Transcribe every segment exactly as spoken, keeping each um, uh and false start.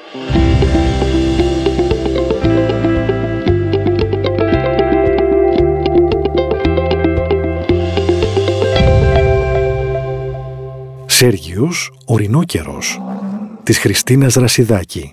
Σέργιος ο Ρινόκερος της Χριστίνας Ρασιδάκη.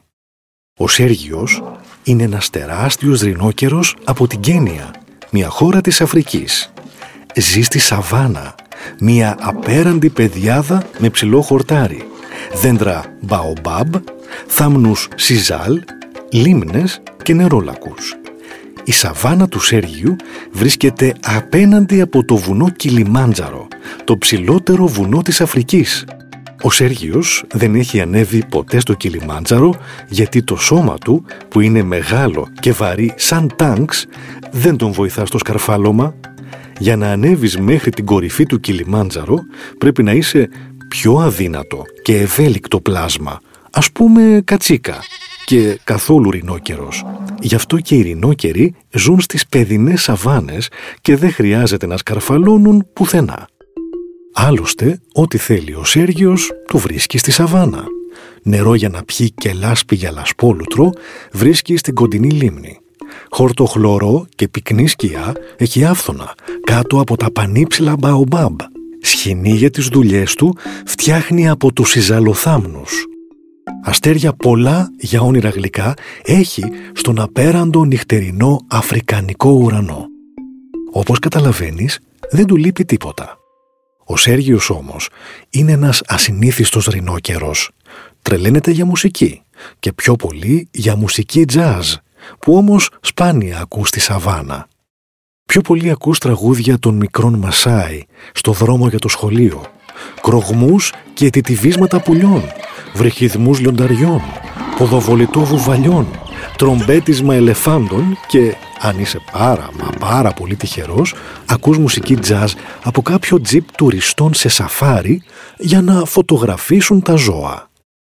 Ο Σέργιος είναι ένας τεράστιος ρινόκερος από την Κένια, μια χώρα της Αφρικής. Ζει στη σαβάνα, μια απέραντη πεδιάδα με ψηλό χορτάρι, δέντρα μπαομπάμπ, θάμνους σιζάλ, λίμνες και νερόλακους. Η σαβάνα του Σέργιου βρίσκεται απέναντι από το βουνό Κιλιμάντζαρο, το ψηλότερο βουνό της Αφρικής. Ο Σέργιος δεν έχει ανέβει ποτέ στο Κιλιμάντζαρο γιατί το σώμα του, που είναι μεγάλο και βαρύ σαν τάγκς, δεν τον βοηθά στο σκαρφάλωμα. Για να ανέβεις μέχρι την κορυφή του Κιλιμάντζαρο πρέπει να είσαι πιο αδύνατο και ευέλικτο πλάσμα, ας πούμε κατσίκα, και καθόλου ρινόκερος. Γι' αυτό και οι ρινόκεροι ζουν στις παιδινές σαβάνες και δεν χρειάζεται να σκαρφαλώνουν πουθενά. Άλλωστε, ό,τι θέλει ο Σέργιος του βρίσκει στη σαβάνα. Νερό για να πιει και λάσπη για λασπόλουτρο βρίσκει στην κοντινή λίμνη. Χορτοχλωρό και πυκνή σκιά έχει άφθονα κάτω από τα πανύψηλα μπαομπάμπ. Σχοινί για τις δουλειές του φτιάχνει από τους σιζαλοθάμνους. Αστέρια πολλά για όνειρα γλυκά έχει στον απέραντο νυχτερινό αφρικανικό ουρανό. Όπως καταλαβαίνεις, δεν του λείπει τίποτα. Ο Σέργιος όμως είναι ένας ασυνήθιστος ρινόκερος. Τρελαίνεται για μουσική και πιο πολύ για μουσική τζάζ, που όμως σπάνια ακούς στη σαβάνα. Πιο πολύ ακούς τραγούδια των μικρών Μασάι στο δρόμο για το σχολείο, κρογμούς και τιτιβίσματα πουλιών, βρυχυδμούς λιονταριών, ποδοβολητό βουβαλιών, τρομπέτισμα ελεφάντων και, αν είσαι πάρα μα πάρα πολύ τυχερός, ακούς μουσική τζάζ από κάποιο τζιπ τουριστών σε σαφάρι για να φωτογραφίσουν τα ζώα.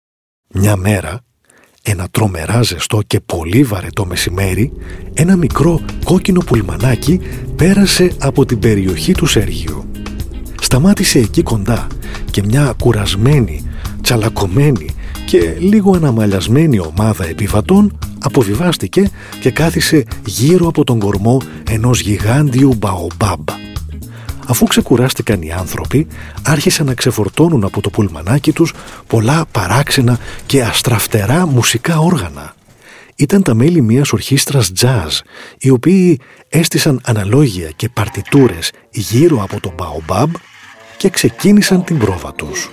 Μια μέρα, ένα τρομερά ζεστό και πολύ βαρετό μεσημέρι, ένα μικρό κόκκινο πουλμανάκι πέρασε από την περιοχή του Σέργιου. Σταμάτησε εκεί κοντά και μια κουρασμένη, τσαλακωμένη και λίγο αναμαλιασμένη ομάδα επιβατών αποβιβάστηκε και κάθισε γύρω από τον κορμό ενός γιγάντιου μπαομπάμπ. Αφού ξεκουράστηκαν οι άνθρωποι, άρχισαν να ξεφορτώνουν από το πουλμανάκι τους πολλά παράξενα και αστραφτερά μουσικά όργανα. Ήταν τα μέλη μιας ορχήστρας jazz, οι οποίοι έστησαν αναλόγια και παρτιτούρες γύρω από το μπαομπάμπ και ξεκίνησαν την πρόβα τους.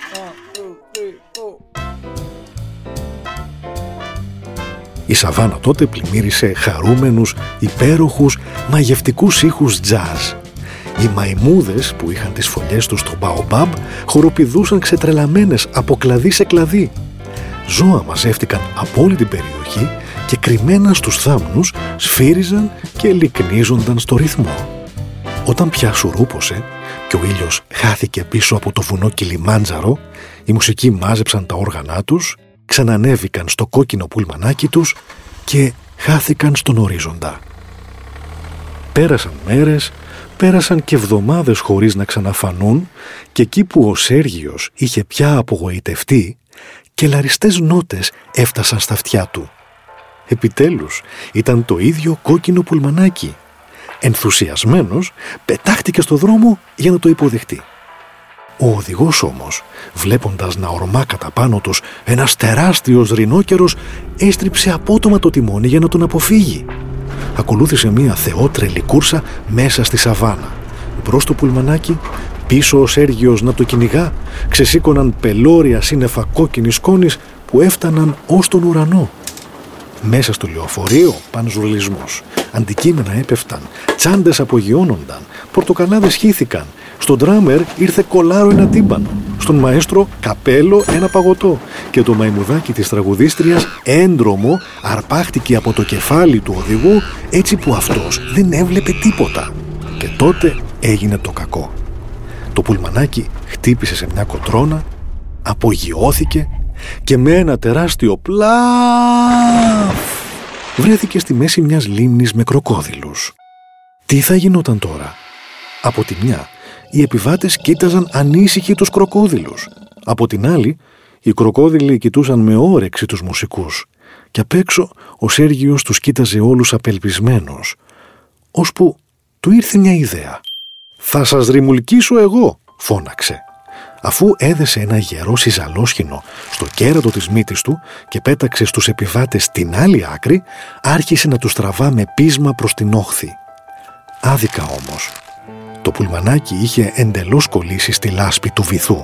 Η σαβάνα τότε πλημμύρισε χαρούμενους, υπέροχους, μαγευτικούς ήχους jazz. Οι μαϊμούδες που είχαν τις φωλιές τους στο μπαομπάμπ χοροπηδούσαν ξετρελαμένες από κλαδί σε κλαδί. Ζώα μαζεύτηκαν από όλη την περιοχή και κρυμμένα στους θάμνους σφύριζαν και λυκνίζονταν στο ρυθμό. Όταν πια σουρούπωσε και ο ήλιος χάθηκε πίσω από το βουνό Κιλιμάντζαρο, οι μουσικοί μάζεψαν τα όργανά τους, ξανανέβηκαν στο κόκκινο πουλμανάκι τους και χάθηκαν στον ορίζοντα. Πέρασαν μέρες, πέρασαν και εβδομάδες χωρίς να ξαναφανούν και εκεί που ο Σέργιος είχε πια απογοητευτεί, κελαριστές νότες έφτασαν στα αυτιά του. Επιτέλους ήταν το ίδιο κόκκινο πουλμανάκι. Ενθουσιασμένος πετάχτηκε στο δρόμο για να το υποδεχτεί. Ο οδηγός όμως, βλέποντας να ορμά κατά πάνω τους ένας τεράστιος ρινόκερος, έστριψε απότομα το τιμόνι για να τον αποφύγει. Ακολούθησε μια θεότρελη κούρσα μέσα στη σαβάνα. Μπρος το πουλμανάκι, πίσω ο Σέργιος να το κυνηγά, ξεσήκωναν πελώρια σύννεφα κόκκινης σκόνης που έφταναν ως τον ουρανό. Μέσα στο λεωφορείο πανζουρλισμός. Αντικείμενα έπεφταν, τσάντες απογειώνονταν, πορτοκαλάδες χύθηκαν. Στον ντράμερ ήρθε κολάρο ένα τύμπανο. Στον μαέστρο καπέλο ένα παγωτό. Και το μαϊμουδάκι της τραγουδίστριας έντρομο αρπάχτηκε από το κεφάλι του οδηγού, έτσι που αυτός δεν έβλεπε τίποτα. Και τότε έγινε το κακό. Το πουλμανάκι χτύπησε σε μια κοτρώνα, απογειώθηκε και με ένα τεράστιο πλαφ βρέθηκε στη μέση μιας λίμνης με κροκόδιλους. Τι θα γινόταν τώρα? Από τη μια, οι επιβάτες κοίταζαν ανήσυχοι τους κροκόδιλους. Από την άλλη, Οι κροκόδιλοι κοιτούσαν με όρεξη τους μουσικούς και απ' έξω ο Σέργιος τους κοίταζε όλους απελπισμένος, ώσπου του ήρθε μια ιδέα. «Θα σας ρημουλκίσω εγώ», φώναξε. Αφού έδεσε ένα γερό σιζαλόσχηνο στο κέρατο της μύτης του και πέταξε στους επιβάτες στην άλλη άκρη, άρχισε να τους τραβά με πείσμα προς την όχθη. Άδικα όμως. Το πουλμανάκι είχε εντελώς κολλήσει στη λάσπη του βυθού.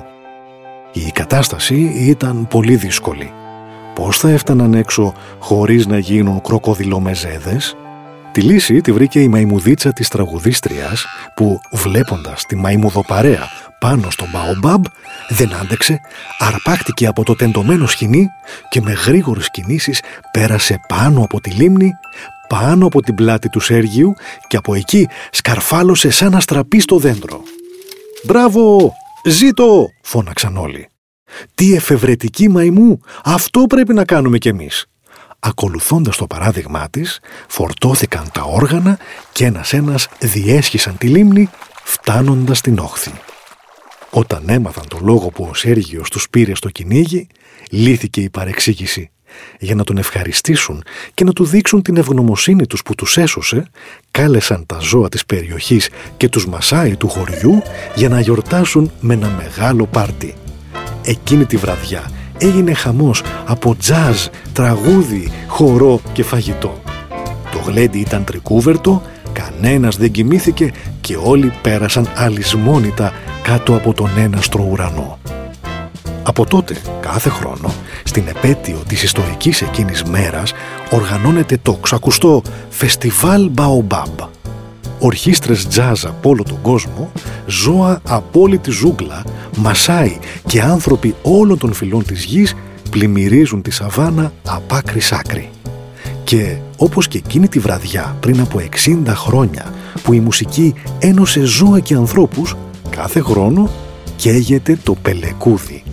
Η κατάσταση ήταν πολύ δύσκολη. Πώς θα έφταναν έξω χωρίς να γίνουν κροκοδιλομεζέδες? Τη λύση τη βρήκε η μαϊμουδίτσα της τραγουδίστριας που, βλέποντας τη μαϊμουδοπαρέα πάνω στο μπαομπάμπ, δεν άντεξε, αρπάχτηκε από το τεντωμένο σκοινί και με γρήγορες κινήσεις πέρασε πάνω από τη λίμνη, πάνω από την πλάτη του Σέργιου και από εκεί σκαρφάλωσε σαν αστραπή στο δέντρο. «Μπράβο! Ζήτω!» φώναξαν όλοι. «Τι εφευρετική μαϊμού! Αυτό πρέπει να κάνουμε κι εμείς!» Ακολουθώντας το παράδειγμά της, φορτώθηκαν τα όργανα και ένας-ένας διέσχισαν τη λίμνη, φτάνοντας στην όχθη. Όταν έμαθαν το λόγο που ο Σέργιος τους πήρε στο κυνήγι, λύθηκε η παρεξήγηση. Για να τον ευχαριστήσουν και να του δείξουν την ευγνωμοσύνη τους που τους έσωσε, κάλεσαν τα ζώα της περιοχής και τους μασάι του χωριού για να γιορτάσουν με ένα μεγάλο πάρτι. Εκείνη τη βραδιά έγινε χαμός από τζάζ, τραγούδι, χορό και φαγητό. Το γλέντι ήταν τρικούβερτο, κανένας δεν κοιμήθηκε και όλοι πέρασαν αλυσμόνητα κάτω από τον έναστρο ουρανό. Από τότε, κάθε χρόνο, στην επέτειο της ιστορικής εκείνης μέρας, οργανώνεται το ξακουστό Φεστιβάλ Μπαομπάμπ. Ορχήστρες τζάζ από όλο τον κόσμο, ζώα από όλη τη ζούγκλα, μασάι και άνθρωποι όλων των φυλών της γης πλημμυρίζουν τη σαβάνα απ' άκρη σ' άκρη. Και όπως και εκείνη τη βραδιά πριν από εξήντα χρόνια που η μουσική ένωσε ζώα και ανθρώπους, κάθε χρόνο καίγεται το πελεκούδι,